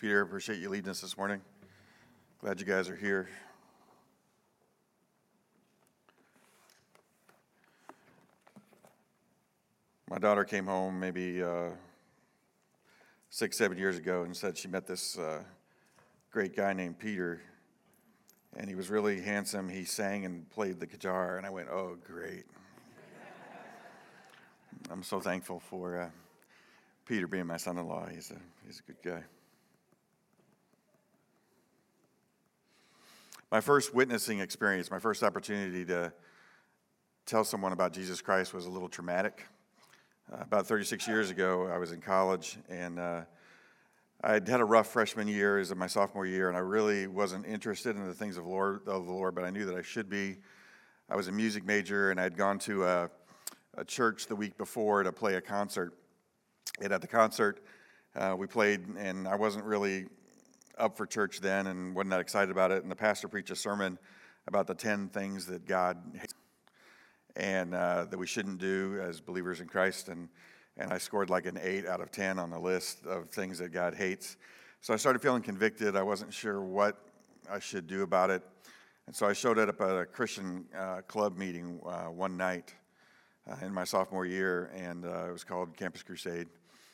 Peter, appreciate you leading us this morning. Glad you guys are here. My daughter came home maybe 6-7 years ago and said she met this great guy named Peter, and he was really handsome. He sang and played the guitar, and I went, oh, great. I'm so thankful for Peter being my son-in-law. He's a good guy. My first witnessing experience, my first opportunity to tell someone about Jesus Christ was a little traumatic. About 36 years ago, I was in college, and I had a rough freshman year as my sophomore year, and I really wasn't interested in the things of the Lord, but I knew that I should be. I was a music major, and I had gone to a church the week before to play a concert. And at the concert, we played, and I wasn't really up for church then and wasn't that excited about it. And the pastor preached a sermon about the 10 things that God hates and that we shouldn't do as believers in Christ. And I scored like an 8 out of 10 on the list of things that God hates. So I started feeling convicted. I wasn't sure what I should do about it. And so I showed up at a Christian club meeting one night in my sophomore year, and it was called Campus Crusade.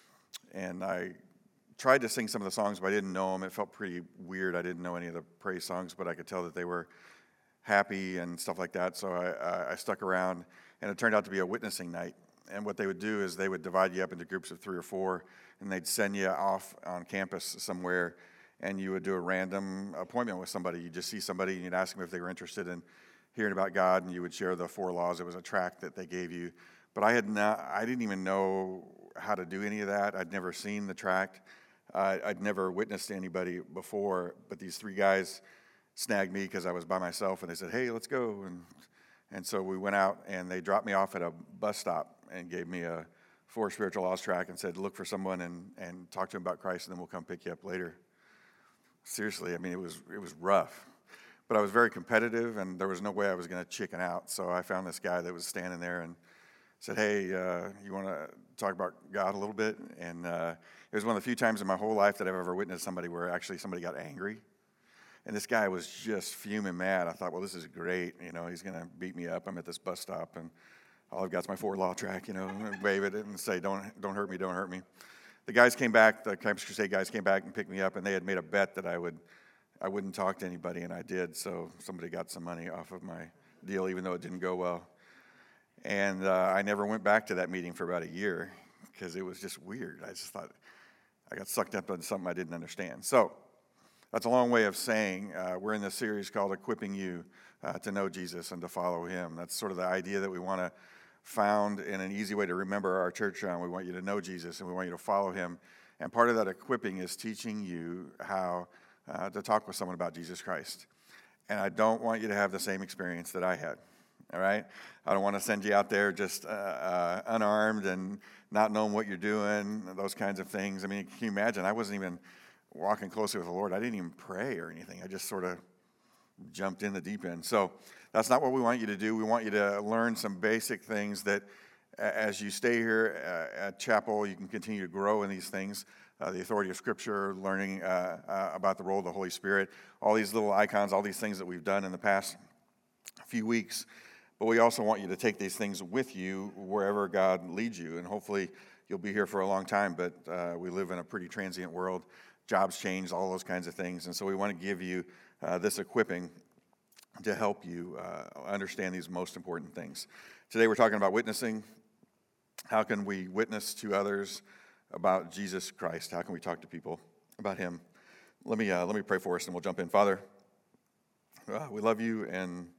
And I tried to sing some of the songs, but I didn't know them. It felt pretty weird. I didn't know any of the praise songs, but I could tell that they were happy and stuff like that. So I stuck around, and it turned out to be a witnessing night. And what they would do is they would divide you up into groups of 3 or 4, and they'd send you off on campus somewhere, and you would do a random appointment with somebody. You'd just see somebody, and you'd ask them if they were interested in hearing about God, and you would share the 4 laws. It was a tract that they gave you. But I didn't even know how to do any of that. I'd never seen the tract. I'd never witnessed to anybody before, but these 3 guys snagged me because I was by myself, and they said, hey, let's go. And so we went out, and they dropped me off at a bus stop and gave me a 4 spiritual laws tract and said, look for someone and talk to them about Christ, and then we'll come pick you up later. Seriously, I mean, it was rough. But I was very competitive, and there was no way I was going to chicken out. So I found this guy that was standing there and said, hey, you want to talk about God a little bit? And it was one of the few times in my whole life that I've ever witnessed somebody where actually somebody got angry. And this guy was just fuming mad. I thought, well, this is great. You know, he's going to beat me up. I'm at this bus stop, and all I've got is my 4 law tract, and wave at it and say, don't hurt me, don't hurt me. The guys came back, the Campus Crusade guys came back and picked me up, and they had made a bet that I wouldn't talk to anybody, and I did. So somebody got some money off of my deal, even though it didn't go well. And I never went back to that meeting for about a year because it was just weird. I just thought I got sucked up into something I didn't understand. So that's a long way of saying we're in this series called Equipping You to Know Jesus and to Follow Him. That's sort of the idea that we want to found in an easy way to remember our church on. We want you to know Jesus, and we want you to follow Him. And part of that equipping is teaching you how to talk with someone about Jesus Christ. And I don't want you to have the same experience that I had. All right? I don't want to send you out there just unarmed and not knowing what you're doing, those kinds of things. I mean, can you imagine? I wasn't even walking closely with the Lord. I didn't even pray or anything. I just sort of jumped in the deep end. So that's not what we want you to do. We want you to learn some basic things that as you stay here at Chapel, you can continue to grow in these things. The authority of Scripture, learning about the role of the Holy Spirit, all these little icons, all these things that we've done in the past few weeks. But we also want you to take these things with you wherever God leads you. And hopefully you'll be here for a long time, but we live in a pretty transient world. Jobs change, all those kinds of things. And so we want to give you this equipping to help you understand these most important things. Today we're talking about witnessing. How can we witness to others about Jesus Christ? How can we talk to people about Him? Let me pray for us, and we'll jump in. Father, we love you, and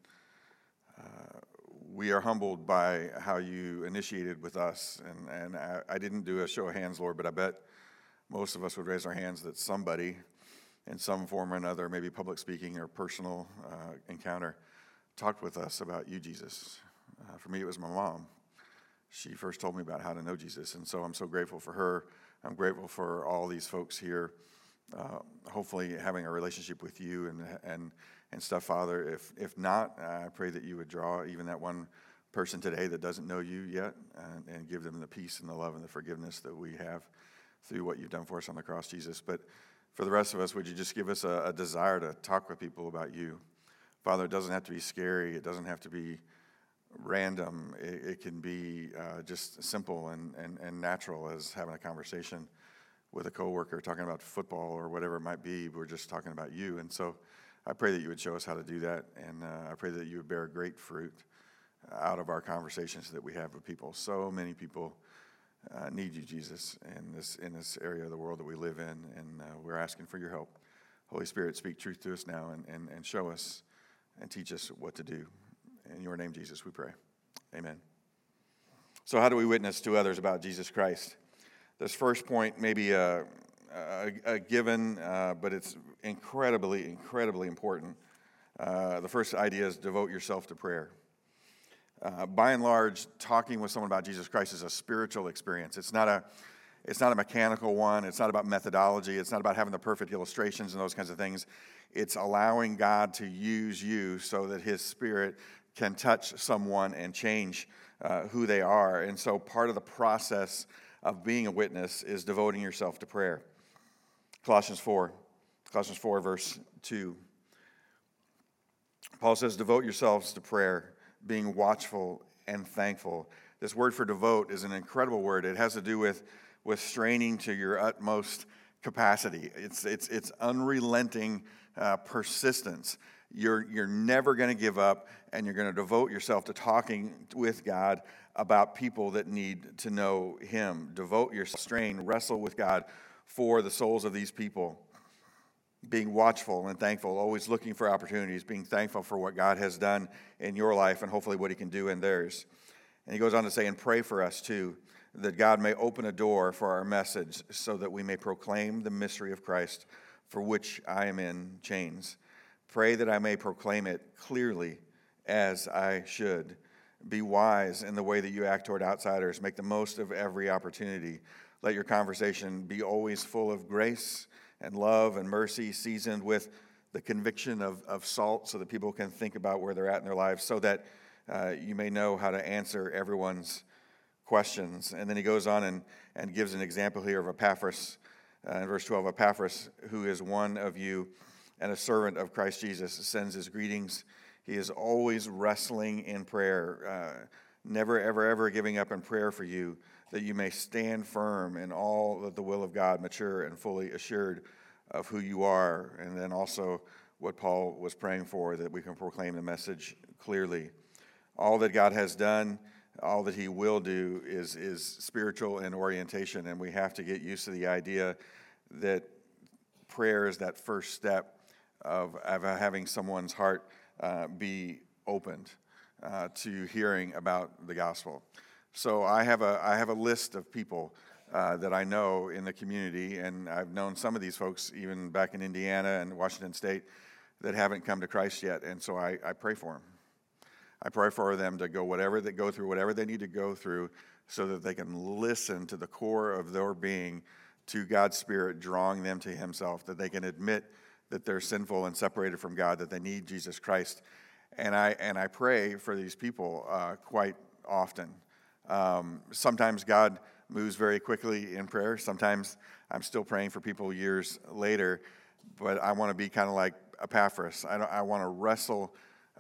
we are humbled by how you initiated with us. And I didn't do a show of hands, Lord, but I bet most of us would raise our hands that somebody in some form or another, maybe public speaking or personal encounter, talked with us about you, Jesus. For me, it was my mom. She first told me about how to know Jesus, and so I'm so grateful for her. I'm grateful for all these folks here, hopefully having a relationship with you and stuff, Father. If not, I pray that you would draw even that one person today that doesn't know you yet and give them the peace and the love and the forgiveness that we have through what you've done for us on the cross, Jesus. But for the rest of us, would you just give us a desire to talk with people about you? Father, it doesn't have to be scary. It doesn't have to be random. It can be just simple and natural as having a conversation with a coworker, talking about football or whatever it might be. We're just talking about you. And so I pray that you would show us how to do that. And I pray that you would bear great fruit out of our conversations that we have with people. So many people need you, Jesus, in this area of the world that we live in. And we're asking for your help. Holy Spirit, speak truth to us now and show us and teach us what to do. In your name, Jesus, we pray. Amen. So how do we witness to others about Jesus Christ? This first point may be a given, but it's incredibly, incredibly important. The first idea is devote yourself to prayer. By and large, talking with someone about Jesus Christ is a spiritual experience. It's not a mechanical one. It's not about methodology. It's not about having the perfect illustrations and those kinds of things. It's allowing God to use you so that his Spirit can touch someone and change who they are. And so part of the process of being a witness is devoting yourself to prayer. Colossians 4 verse 2. Paul says, devote yourselves to prayer, being watchful and thankful. This word for devote is an incredible word. It has to do with straining to your utmost capacity. It's unrelenting persistence. You're never going to give up, and you're going to devote yourself to talking with God about people that need to know him. Devote yourself, strain, wrestle with God for the souls of these people. Being watchful and thankful, always looking for opportunities, being thankful for what God has done in your life and hopefully what he can do in theirs. And he goes on to say, and pray for us too, that God may open a door for our message so that we may proclaim the mystery of Christ, for which I am in chains. Pray that I may proclaim it clearly as I should. Be wise in the way that you act toward outsiders. Make the most of every opportunity. Let your conversation be always full of grace and love and mercy, seasoned with the conviction of salt, so that people can think about where they're at in their lives, so that you may know how to answer everyone's questions. And then he goes on and gives an example here of Epaphras. In verse 12, Epaphras, who is one of you and a servant of Christ Jesus, sends his greetings. He is always wrestling in prayer, never, ever giving up in prayer for you, that you may stand firm in all of the will of God, mature and fully assured of who you are. And then also what Paul was praying for, that we can proclaim the message clearly. All that God has done, all that he will do is spiritual in orientation, and we have to get used to the idea that prayer is that first step of having someone's heart be opened to hearing about the gospel. So I have a list of people that I know in the community, and I've known some of these folks even back in Indiana and Washington State that haven't come to Christ yet, and so I pray for them. I pray for them to go through whatever they need to go through, so that they can listen to the core of their being, to God's Spirit drawing them to himself, that they can admit that they're sinful and separated from God, that they need Jesus Christ. And I pray for these people quite often. Sometimes God moves very quickly in prayer. Sometimes I'm still praying for people years later, but I want to be kind of like Epaphras. I want to wrestle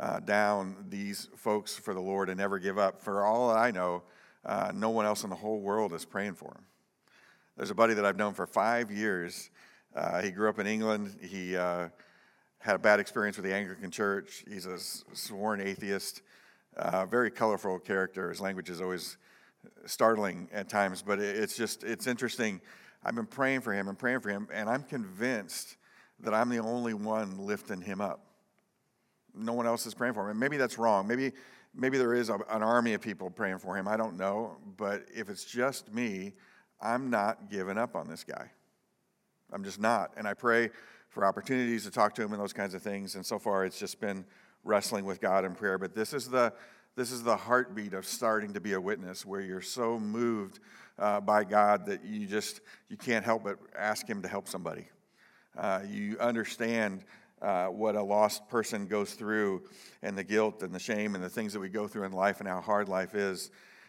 down these folks for the Lord and never give up. For all I know, no one else in the whole world is praying for him. There's a buddy that I've known for 5 years. He grew up in England. He had a bad experience with the Anglican Church. He's a sworn atheist, very colorful character. His language is always startling at times, but it's interesting. I've been praying for him, and I'm convinced that I'm the only one lifting him up. No one else is praying for him. And maybe that's wrong. Maybe there is an army of people praying for him. I don't know. But if it's just me, I'm not giving up on this guy. I'm just not. And I pray for opportunities to talk to him and those kinds of things. And so far, it's just been wrestling with God in prayer. But this is the heartbeat of starting to be a witness, where you're so moved by God that you can't help but ask him to help somebody. You understand what a lost person goes through, and the guilt and the shame and the things that we go through in life, and how hard life is.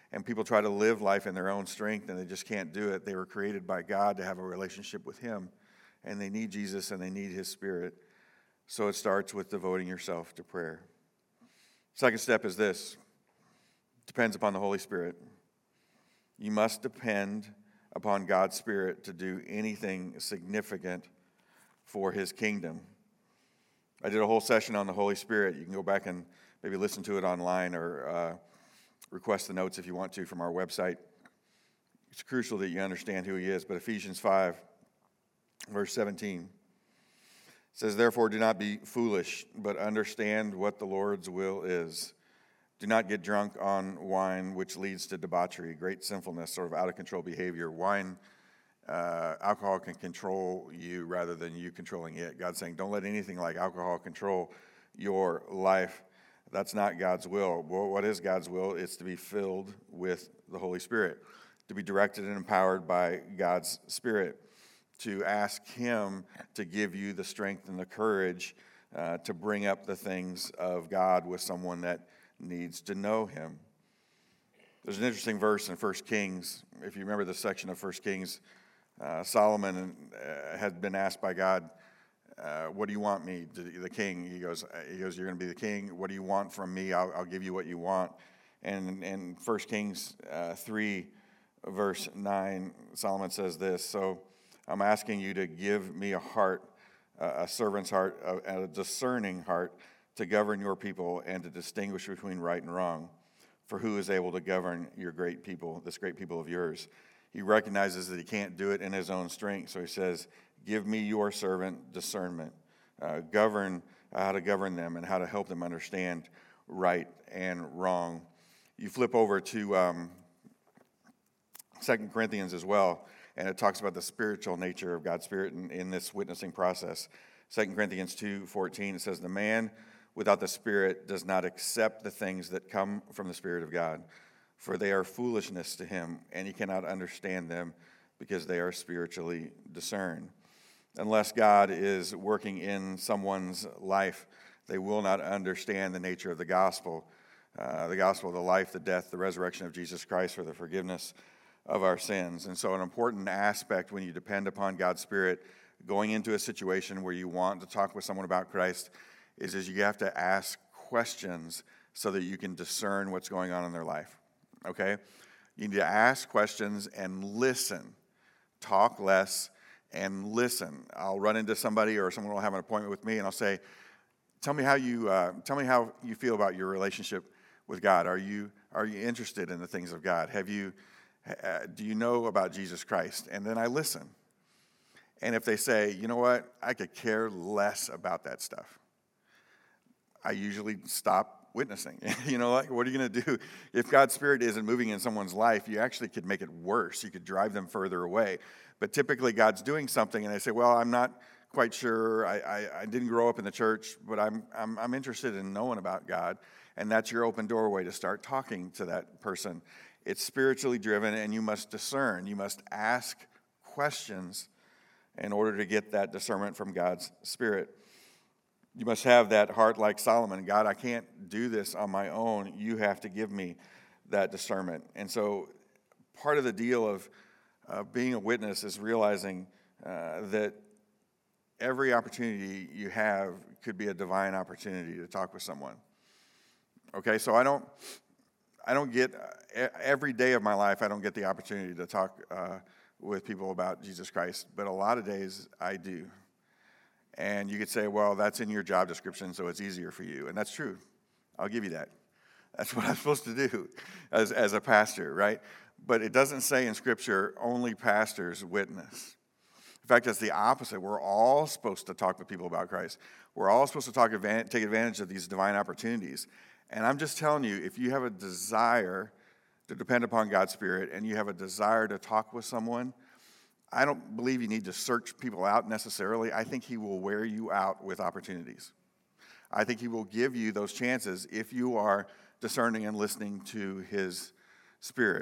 And people try to live life in their own strength, and they just can't do it. They were created by God to have a relationship with him, and they need Jesus, and they need his Spirit. So it starts with devoting yourself to prayer. Second step is this. Depends upon the Holy Spirit. You must depend upon God's Spirit to do anything significant for his kingdom. I did a whole session on the Holy Spirit. You can go back and maybe listen to it online or request the notes if you want to from our website. It's crucial that you understand who he is. But Ephesians 5, verse 17 says, "Therefore do not be foolish, but understand what the Lord's will is. Do not get drunk on wine, which leads to debauchery, great sinfulness, sort of out-of-control behavior." Wine, alcohol can control you rather than you controlling it. God's saying, don't let anything like alcohol control your life. That's not God's will. Well, what is God's will? It's to be filled with the Holy Spirit, to be directed and empowered by God's Spirit, to ask him to give you the strength and the courage to bring up the things of God with someone that needs to know him. There's an interesting verse in 1 Kings. If you remember the section of 1 Kings, Solomon had been asked by God, what do you want me to do? The king? He goes, you're going to be the king. What do you want from me? I'll give you what you want. And in 1 Kings 3, verse 9, Solomon says this, "So I'm asking you to give me a heart, a servant's heart, a discerning heart, to govern your people and to distinguish between right and wrong. For who is able to govern your great people, this great people of yours?" He recognizes that he can't do it in his own strength. So he says, give me your servant discernment. Govern how to govern them and how to help them understand right and wrong. You flip over to 2 Corinthians as well, and it talks about the spiritual nature of God's Spirit in this witnessing process. 2 Corinthians 2:14, it says, "The man without the Spirit does not accept the things that come from the Spirit of God, for they are foolishness to him, and he cannot understand them because they are spiritually discerned." Unless God is working in someone's life, they will not understand the nature of the gospel of the life, the death, the resurrection of Jesus Christ for the forgiveness of our sins. And so an important aspect when you depend upon God's Spirit, going into a situation where you want to talk with someone about Christ, is you have to ask questions so that you can discern what's going on in their life. Okay? You need to ask questions and listen. Talk less and listen. I'll run into somebody or someone will have an appointment with me and I'll say, tell me how you feel about your relationship with God. Are you interested in the things of God? Do you know about Jesus Christ? And then I listen. And if they say, you know what, I could care less about that stuff, I usually stop witnessing. Like, what are you going to do? If God's Spirit isn't moving in someone's life, you actually could make it worse. You could drive them further away. But typically God's doing something and they say, well, I'm not quite sure. I didn't grow up in the church, but I'm interested in knowing about God. And that's your open doorway to start talking to that person. It's spiritually driven and you must discern. You must ask questions in order to get that discernment from God's Spirit. You must have that heart like Solomon. God, I can't do this on my own. You have to give me that discernment. And so part of the deal of being a witness is realizing that every opportunity you have could be a divine opportunity to talk with someone. Okay, so I don't get, every day of my life, I don't get the opportunity to talk with people about Jesus Christ, but a lot of days I do. And you could say, well, that's in your job description, so it's easier for you. And that's true. I'll give you that. That's what I'm supposed to do as a pastor, right? But it doesn't say in Scripture, only pastors witness. In fact, it's the opposite. We're all supposed to talk with people about Christ. We're all supposed to take advantage of these divine opportunities. And I'm just telling you, if you have a desire to depend upon God's Spirit and you have a desire to talk with someone, I don't believe you need to search people out necessarily. I think he will wear you out with opportunities. I think he will give you those chances if you are discerning and listening to his Spirit.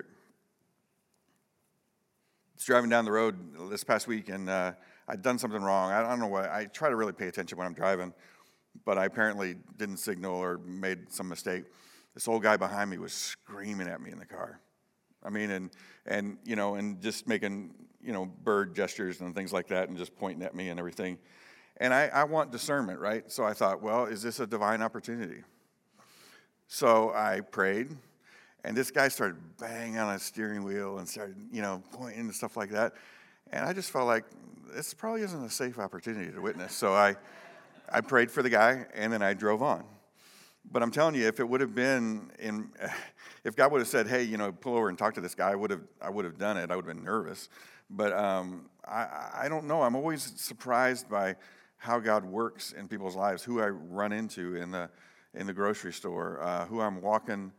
I was driving down the road this past week, and I'd done something wrong. I don't know what. I try to really pay attention when I'm driving, but I apparently didn't signal or made some mistake. This old guy behind me was screaming at me in the car. I mean, and just making, bird gestures and things like that and just pointing at me and everything. And I want discernment, right? So I thought, well, is this a divine opportunity? So I prayed, and this guy started banging on a steering wheel and started, pointing and stuff like that. And I just felt like this probably isn't a safe opportunity to witness. So I prayed for the guy, and then I drove on. But I'm telling you, if it would have been if God would have said, hey, pull over and talk to this guy, I would have done it. I would have been nervous. But I don't know. I'm always surprised by how God works in people's lives, who I run into in the grocery store, who I'm walking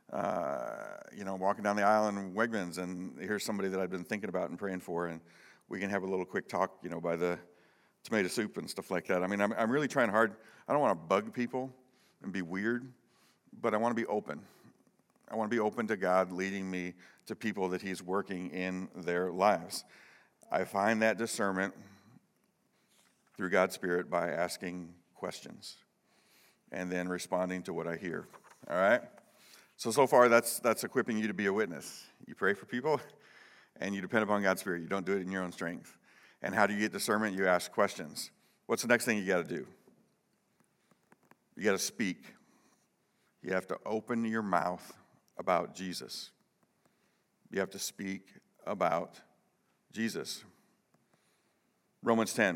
down the aisle in Wegmans, and here's somebody that I've been thinking about and praying for, and we can have a little quick talk, by the tomato soup and stuff like that. I mean, I'm really trying hard. I don't want to bug people and be weird, but I want to be open. I want to be open to God leading me to people that he's working in their lives. I find that discernment through God's Spirit by asking questions and then responding to what I hear. All right? So far, that's equipping you to be a witness. You pray for people, and you depend upon God's Spirit. You don't do it in your own strength. And how do you get discernment? You ask questions. What's the next thing you got to do? You got to speak. You have to open your mouth about Jesus. You have to speak about Jesus. Romans 10.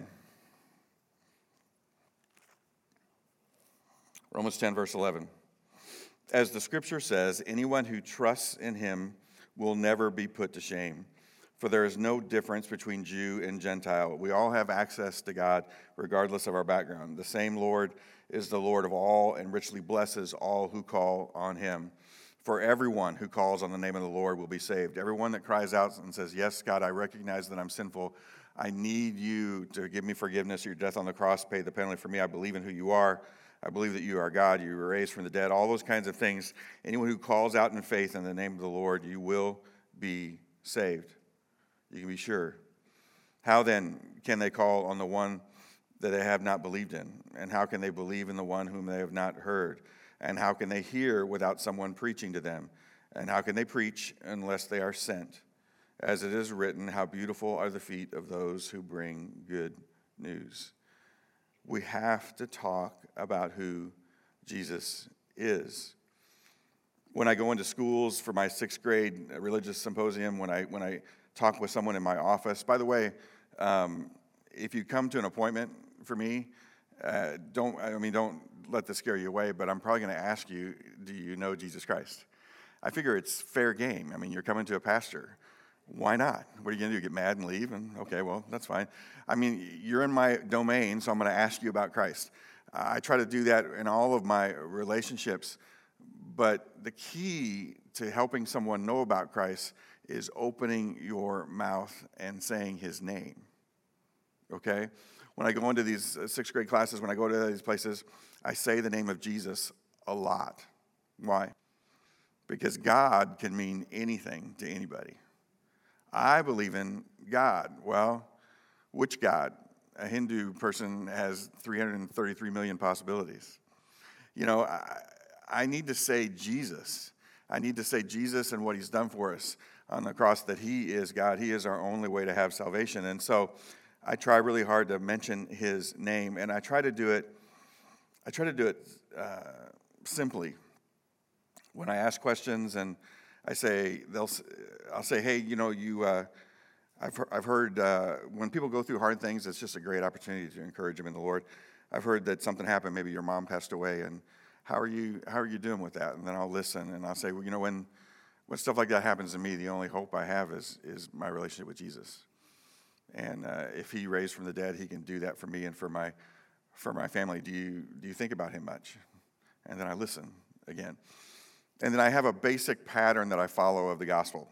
Romans 10, verse 11. As the scripture says, anyone who trusts in him will never be put to shame. For there is no difference between Jew and Gentile. We all have access to God regardless of our background. The same Lord is the Lord of all and richly blesses all who call on him. For everyone who calls on the name of the Lord will be saved. Everyone that cries out and says, yes, God, I recognize that I'm sinful. I need you to give me forgiveness. Your death on the cross paid the penalty for me. I believe in who you are. I believe that you are God. You were raised from the dead. All those kinds of things. Anyone who calls out in faith in the name of the Lord, you will be saved. You can be sure. How then can they call on the one that they have not believed in? And how can they believe in the one whom they have not heard? And how can they hear without someone preaching to them? And how can they preach unless they are sent? As it is written, how beautiful are the feet of those who bring good news. We have to talk about who Jesus is. When I go into schools for my 6th grade religious symposium, when I talk with someone in my office, by the way, if you come to an appointment for me, don't let this scare you away, but I'm probably going to ask you, do you know Jesus Christ? I figure it's fair game. I mean, you're coming to a pastor. Why not? What are you going to do, get mad and leave? And okay, well, that's fine. I mean, you're in my domain, so I'm going to ask you about Christ. I try to do that in all of my relationships, but the key to helping someone know about Christ is opening your mouth and saying his name, okay? When I go into these 6th grade classes, when I go to these places, I say the name of Jesus a lot. Why? Because God can mean anything to anybody. I believe in God. Well, which God? A Hindu person has 333 million possibilities. I need to say Jesus. I need to say Jesus and what he's done for us on the cross, that he is God. He is our only way to have salvation. And so I try really hard to mention his name, and I try to do it simply. When I ask questions and I'll say, hey, I've heard when people go through hard things, it's just a great opportunity to encourage them in the Lord. I've heard that something happened, maybe your mom passed away, and how are you doing with that? And then I'll listen, and I'll say, well, when stuff like that happens to me, the only hope I have is my relationship with Jesus. And if he raised from the dead, he can do that for me and for my family. Do you think about him much? And then I listen again. And then I have a basic pattern that I follow of the gospel.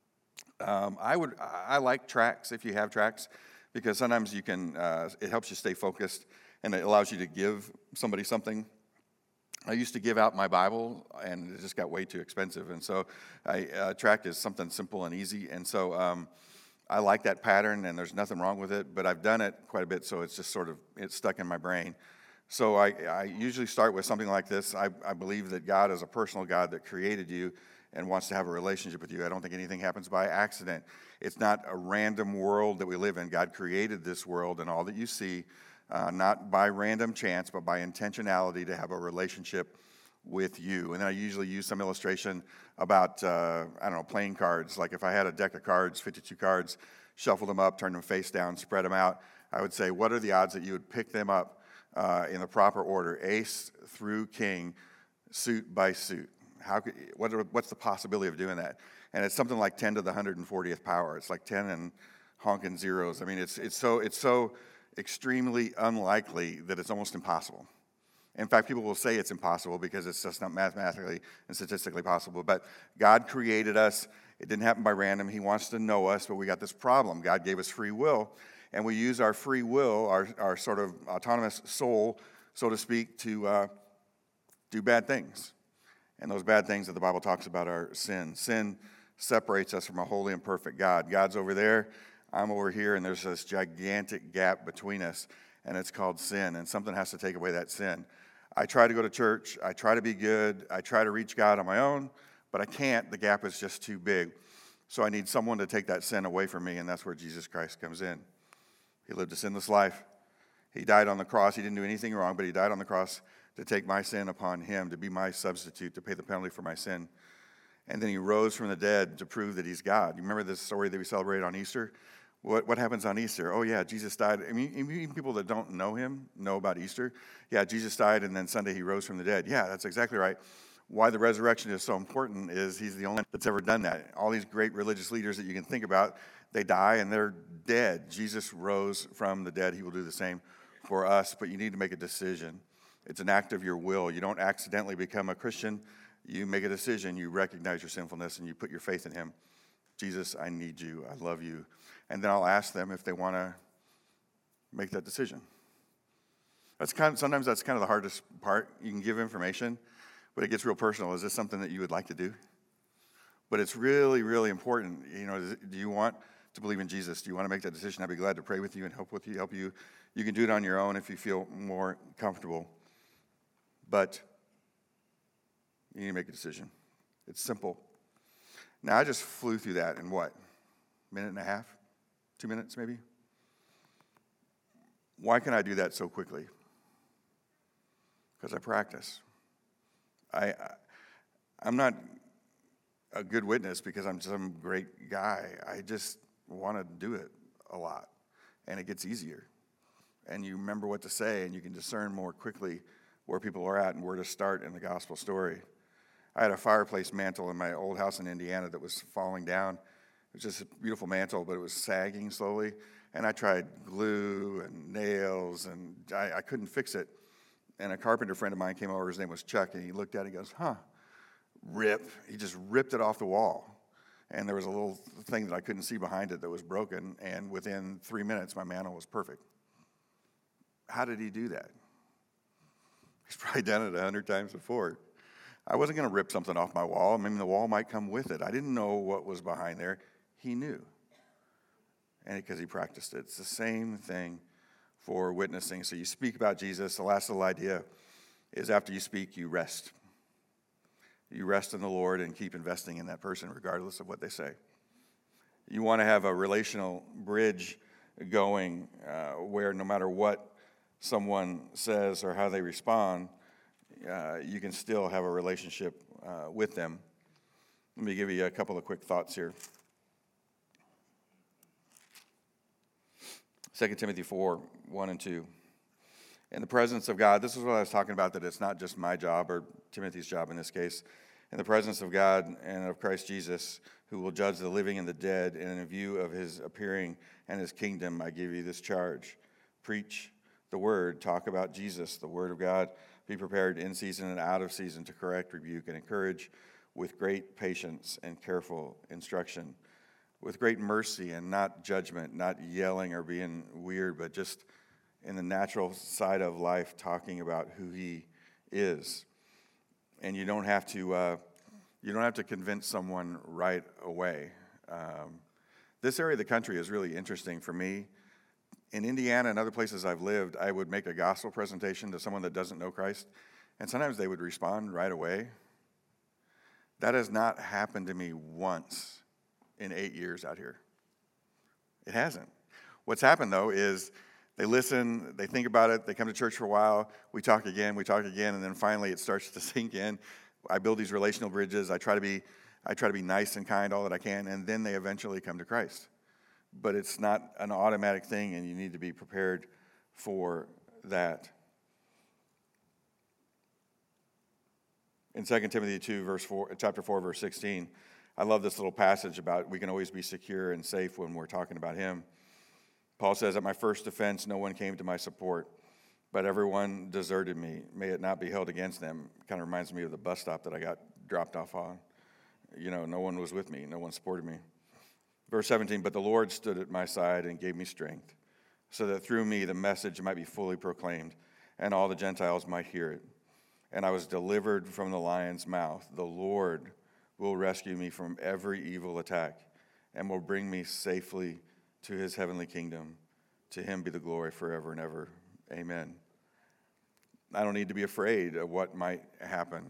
I like tracts if you have tracts, because sometimes you can. It helps you stay focused, and it allows you to give somebody something. I used to give out my Bible, and it just got way too expensive, and so a tract is something simple and easy, and so I like that pattern, and there's nothing wrong with it. But I've done it quite a bit, so it's just it's stuck in my brain. So I usually start with something like this. I believe that God is a personal God that created you, and wants to have a relationship with you. I don't think anything happens by accident. It's not a random world that we live in. God created this world and all that you see, not by random chance, but by intentionality to have a relationship with you. And then I usually use some illustration about, playing cards. Like if I had a deck of cards, 52 cards, shuffled them up, turned them face down, spread them out, I would say, what are the odds that you would pick them up in the proper order, ace through king, suit by suit? What's the possibility of doing that? And it's something like 10 to the 140th power. It's like 10 and honking zeros. I mean, it's so extremely unlikely that it's almost impossible. In fact, people will say it's impossible because it's just not mathematically and statistically possible. But God created us. It didn't happen by random. He wants to know us, but we got this problem. God gave us free will, and we use our free will, our sort of autonomous soul, so to speak, to do bad things. And those bad things that the Bible talks about are sin. Sin separates us from a holy and perfect God. God's over there, I'm over here, and there's this gigantic gap between us, and it's called sin, and something has to take away that sin. I try to go to church, I try to be good, I try to reach God on my own, but I can't. The gap is just too big. So I need someone to take that sin away from me, and that's where Jesus Christ comes in. He lived a sinless life. He died on the cross. He didn't do anything wrong, but he died on the cross to take my sin upon him, to be my substitute, to pay the penalty for my sin. And then he rose from the dead to prove that he's God. You remember this story that we celebrate on Easter? What happens on Easter? Oh, yeah, Jesus died. I mean, even people that don't know him know about Easter. Yeah, Jesus died, and then Sunday he rose from the dead. Yeah, that's exactly right. Why the resurrection is so important is he's the only that's ever done that. All these great religious leaders that you can think about, they die and they're dead. Jesus rose from the dead. He will do the same for us, but you need to make a decision. It's an act of your will. You don't accidentally become a Christian. You make a decision. You recognize your sinfulness, and you put your faith in him. Jesus, I need you. I love you. And then I'll ask them if they want to make that decision. Sometimes that's kind of the hardest part. You can give information, but it gets real personal. Is this something that you would like to do? But it's really, really important. You know, do you want to believe in Jesus? Do you want to make that decision? I'd be glad to pray with you and help you. You can do it on your own if you feel more comfortable. But you need to make a decision. It's simple. Now, I just flew through that in what? Minute and a half? 2 minutes maybe? Why can I do that so quickly? Because I practice. I'm not a good witness because I'm some great guy. I just want to do it a lot. And it gets easier. And you remember what to say, and you can discern more quickly where people are at and where to start in the gospel story. I had a fireplace mantle in my old house in Indiana that was falling down. It was just a beautiful mantle, but it was sagging slowly. And I tried glue and nails, and I couldn't fix it. And a carpenter friend of mine came over. His name was Chuck, and he looked at it and goes, rip. He just ripped it off the wall. And there was a little thing that I couldn't see behind it that was broken. And within 3 minutes, my mantle was perfect. How did he do that? He's probably done it 100 times before. I wasn't going to rip something off my wall. I mean, the wall might come with it. I didn't know what was behind there. He knew. And because he practiced it. It's the same thing for witnessing. So you speak about Jesus. The last little idea is after you speak, you rest. You rest in the Lord and keep investing in that person regardless of what they say. You want to have a relational bridge going where no matter what someone says or how they respond, you can still have a relationship with them. Let me give you a couple of quick thoughts here. 2 Timothy 4, 1 and 2. In the presence of God, this is what I was talking about, that it's not just my job or Timothy's job in this case. In the presence of God and of Christ Jesus, who will judge the living and the dead, and in view of his appearing and his kingdom, I give you this charge. Preach the word, talk about Jesus, the word of God. Be prepared in season and out of season to correct, rebuke, and encourage with great patience and careful instruction, with great mercy and not judgment, not yelling or being weird, but just in the natural side of life, talking about who he is. And you don't have to convince someone right away. This area of the country is really interesting for me. In Indiana and other places I've lived, I would make a gospel presentation to someone that doesn't know Christ, and sometimes they would respond right away. That has not happened to me once in 8 years out here. It hasn't. What's happened, though, is they listen, they think about it, they come to church for a while, we talk again, and then finally it starts to sink in. I build these relational bridges. I try to be nice and kind all that I can, and then they eventually come to Christ. But it's not an automatic thing, and you need to be prepared for that. In 2 Timothy 2, chapter 4, verse 16, I love this little passage about we can always be secure and safe when we're talking about him. Paul says, at my first offense, no one came to my support, but everyone deserted me. May it not be held against them. Kind of reminds me of the bus stop that I got dropped off on. No one was with me. No one supported me. Verse 17, but the Lord stood at my side and gave me strength, so that through me the message might be fully proclaimed, and all the Gentiles might hear it. And I was delivered from the lion's mouth. The Lord will rescue me from every evil attack and will bring me safely to his heavenly kingdom. To him be the glory forever and ever. Amen. I don't need to be afraid of what might happen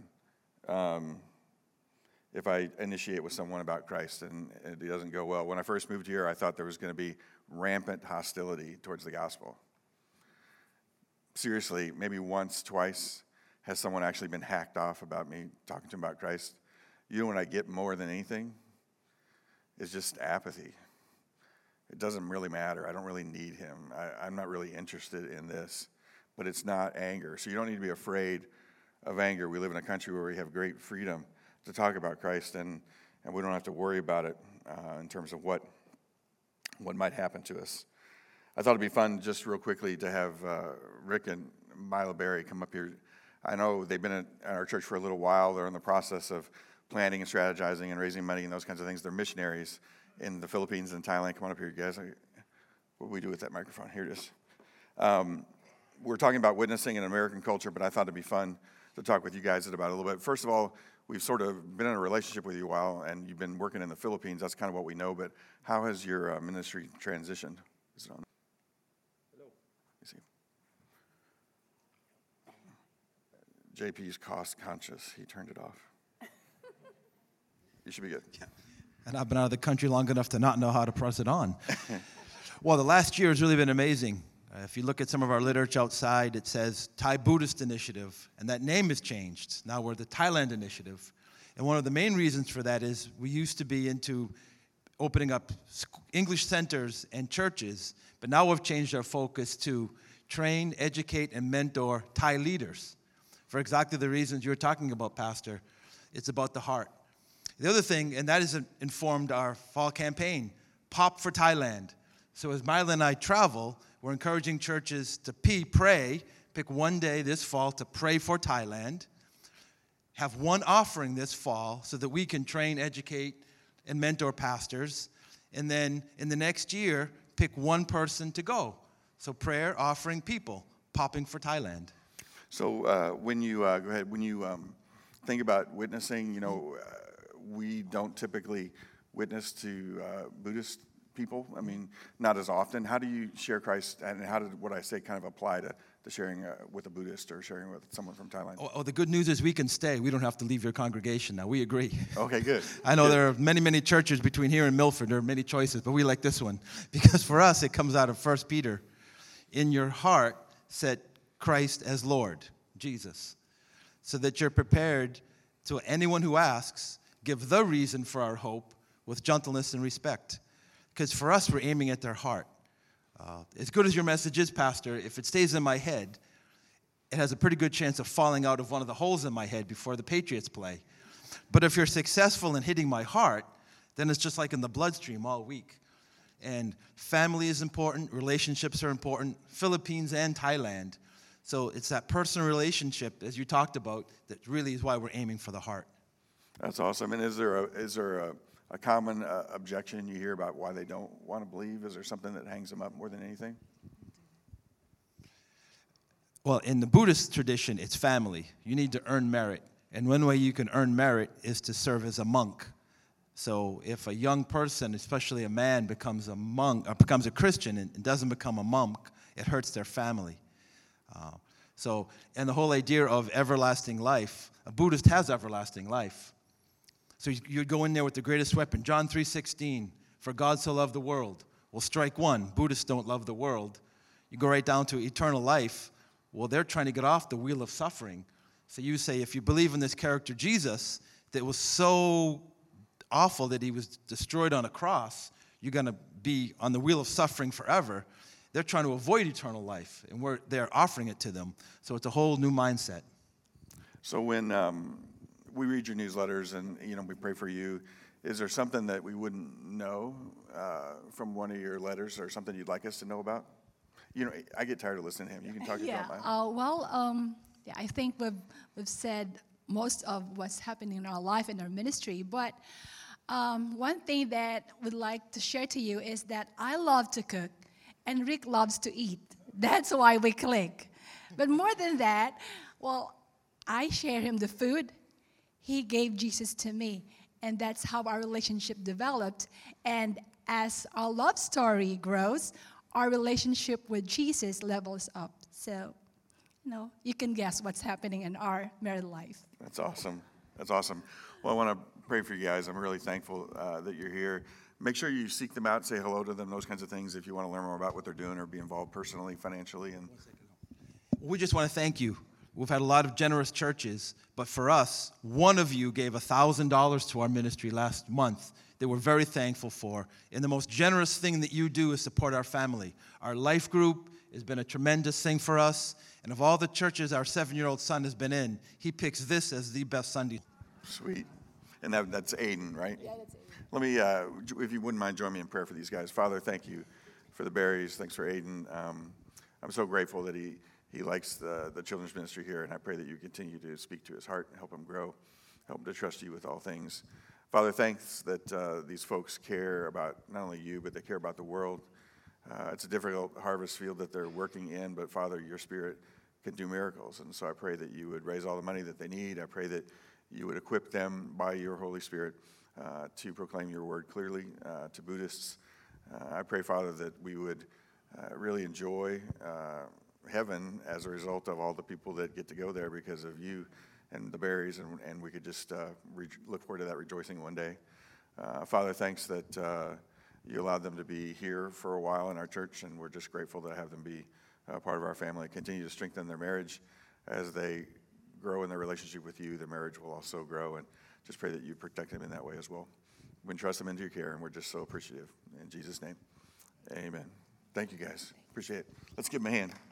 if I initiate with someone about Christ and it doesn't go well. When I first moved here, I thought there was going to be rampant hostility towards the gospel. Seriously, maybe once, twice, has someone actually been hacked off about me talking to them about Christ. What I get more than anything is just apathy. It doesn't really matter. I don't really need him. I'm not really interested in this. But it's not anger. So you don't need to be afraid of anger. We live in a country where we have great freedom to talk about Christ, and we don't have to worry about it in terms of what might happen to us. I thought it'd be fun just real quickly to have Rick and Mila Berry come up here. I know they've been at our church for a little while. They're in the process of planning and strategizing and raising money and those kinds of things. They're missionaries in the Philippines and Thailand. Come on up here, you guys. What do we do with that microphone? Here it is. We're talking about witnessing in American culture, but I thought it'd be fun to talk with you guys about it a little bit. First of all, we've sort of been in a relationship with you a while, and you've been working in the Philippines. That's kind of what we know, but how has your ministry transitioned? Is it on? Hello. Let me see. JP's cost conscious. He turned it off. You should be good. Yeah. And I've been out of the country long enough to not know how to press it on. Well, the last year has really been amazing. If you look at some of our literature outside, it says Thai Buddhist Initiative, and that name has changed. Now we're the Thailand Initiative. And one of the main reasons for that is we used to be into opening up English centers and churches, but now we've changed our focus to train, educate, and mentor Thai leaders for exactly the reasons you're talking about, Pastor. It's about the heart. The other thing, and that has informed our fall campaign, Pop for Thailand. So as Mila and I travel, we're encouraging churches to pray, pick one day this fall to pray for Thailand, have one offering this fall so that we can train, educate, and mentor pastors, and then in the next year, pick one person to go. So prayer, offering, people, popping for Thailand. So when you go ahead, when you think about witnessing, we don't typically witness to Buddhist people. I mean, not as often. How do you share Christ, and how did what I say kind of apply to sharing with a Buddhist or sharing with someone from Thailand? Oh, the good news is we can stay. We don't have to leave your congregation now. We agree. Okay, good. I know good. There are many, many churches between here and Milford. There are many choices, but we like this one. Because for us, it comes out of 1 Peter. In your heart, set Christ as Lord, Jesus, so that you're prepared to anyone who asks, give the reason for our hope with gentleness and respect. Because for us, we're aiming at their heart. As good as your message is, Pastor, if it stays in my head, it has a pretty good chance of falling out of one of the holes in my head before the Patriots play. But if you're successful in hitting my heart, then it's just like in the bloodstream all week. And family is important, relationships are important, Philippines and Thailand. So it's that personal relationship, as you talked about, that really is why we're aiming for the heart. That's awesome. And is there a common objection you hear about why they don't want to believe? Is there something that hangs them up more than anything? Well, in the Buddhist tradition, it's family. You need to earn merit. And one way you can earn merit is to serve as a monk. So if a young person, especially a man, becomes a monk or becomes a Christian and doesn't become a monk, it hurts their family. And the whole idea of everlasting life, a Buddhist has everlasting life. So you go in there with the greatest weapon. John 3:16, for God so loved the world. Well, strike one. Buddhists don't love the world. You go right down to eternal life. Well, they're trying to get off the wheel of suffering. So you say, if you believe in this character Jesus, that was so awful that he was destroyed on a cross, you're going to be on the wheel of suffering forever. They're trying to avoid eternal life, and they're offering it to them. So it's a whole new mindset. So when we read your newsletters and we pray for you, is there something that we wouldn't know from one of your letters, or something you'd like us to know about? I get tired of listening to him. You can talk about mine. I think we've said most of what's happening in our life and our ministry. But one thing that we'd like to share to you is that I love to cook, and Rick loves to eat. That's why we click. But more than that, I share him the food. He gave Jesus to me. And that's how our relationship developed. And as our love story grows, our relationship with Jesus levels up. So, you can guess what's happening in our married life. That's awesome. Well, I want to pray for you guys. I'm really thankful that you're here. Make sure you seek them out, say hello to them, those kinds of things, if you want to learn more about what they're doing or be involved personally, financially. And we just want to thank you. We've had a lot of generous churches, but for us, one of you gave $1,000 to our ministry last month that we're very thankful for. And the most generous thing that you do is support our family. Our life group has been a tremendous thing for us. And of all the churches our 7-year-old son has been in, he picks this as the best Sunday. Sweet. And that's Aiden, right? Yeah, that's Aiden. Let me, if you wouldn't mind, join me in prayer for these guys. Father, thank you for the Berries. Thanks for Aiden. I'm so grateful that he likes the children's ministry here, and I pray that you continue to speak to his heart and help him grow, help him to trust you with all things. Father, thanks that these folks care about not only you, but they care about the world. It's a difficult harvest field that they're working in, but Father, your Spirit can do miracles, and so I pray that you would raise all the money that they need. I pray that you would equip them by your Holy Spirit to proclaim your word clearly to Buddhists. I pray, Father, that we would really enjoy heaven as a result of all the people that get to go there because of you and the Berries, and we could just look forward to that rejoicing one day. Father, thanks that you allowed them to be here for a while in our church, and we're just grateful to have them be part of our family. Continue to strengthen their marriage as they grow in their relationship with you. Their marriage will also grow, and just pray that you protect them in that way as well. We entrust them into your care, and we're just so appreciative. In Jesus' name, amen. Thank you, guys. Appreciate it. Let's give them a hand.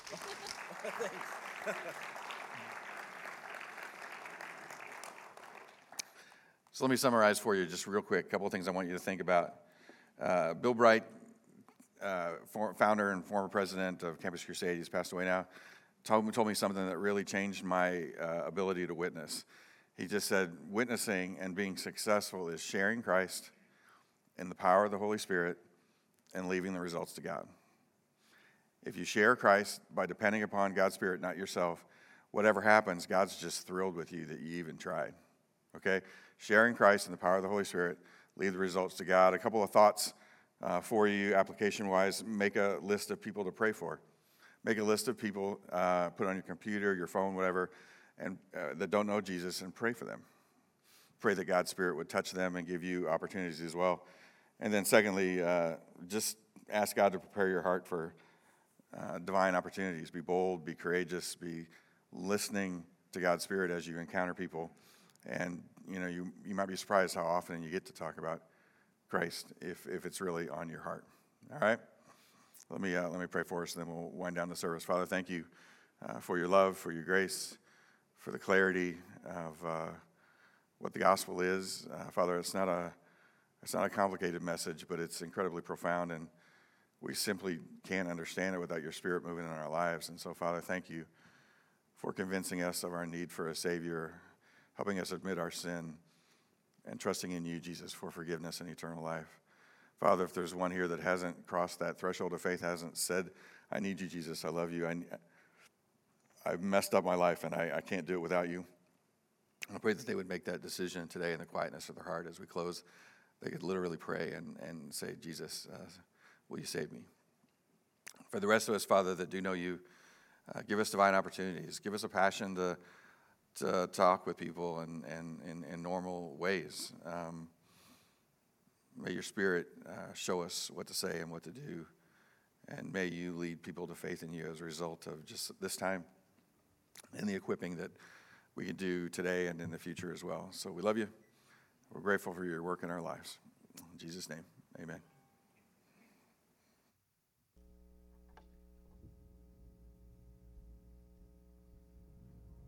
So let me summarize for you just real quick. A couple of things I want you to think about. Bill Bright, founder and former president of Campus Crusade, he's passed away now, told me something that really changed my ability to witness. He just said, witnessing and being successful is sharing Christ in the power of the Holy Spirit and leaving the results to God. If you share Christ by depending upon God's Spirit, not yourself, whatever happens, God's just thrilled with you that you even tried. Okay? Sharing Christ in the power of the Holy Spirit, leave the results to God. A couple of thoughts for you, application-wise. Make a list of people to pray for. Make a list of people, put on your computer, your phone, whatever, and that don't know Jesus, and pray for them. Pray that God's Spirit would touch them and give you opportunities as well. And then secondly, just ask God to prepare your heart for divine opportunities. Be bold, be courageous, be listening to God's Spirit as you encounter people. And you might be surprised how often you get to talk about Christ if it's really on your heart. All right? Let me pray for us, and then we'll wind down the service. Father, thank you for your love, for your grace, for the clarity of what the gospel is. Father, it's not a complicated message, but it's incredibly profound, and we simply can't understand it without your Spirit moving in our lives. And so, Father, thank you for convincing us of our need for a Savior, helping us admit our sin, and trusting in you, Jesus, for forgiveness and eternal life. Father, if there's one here that hasn't crossed that threshold of faith, hasn't said, I need you, Jesus, I love you, I've messed up my life, and I can't do it without you. I pray that they would make that decision today in the quietness of their heart as we close. They could literally pray and say, Jesus, will you save me? For the rest of us, Father, that do know you, give us divine opportunities. Give us a passion to talk with people in normal ways. May your Spirit show us what to say and what to do, and may you lead people to faith in you as a result of just this time and the equipping that we can do today and in the future as well. So we love you. We're grateful for your work in our lives. In Jesus' name, amen.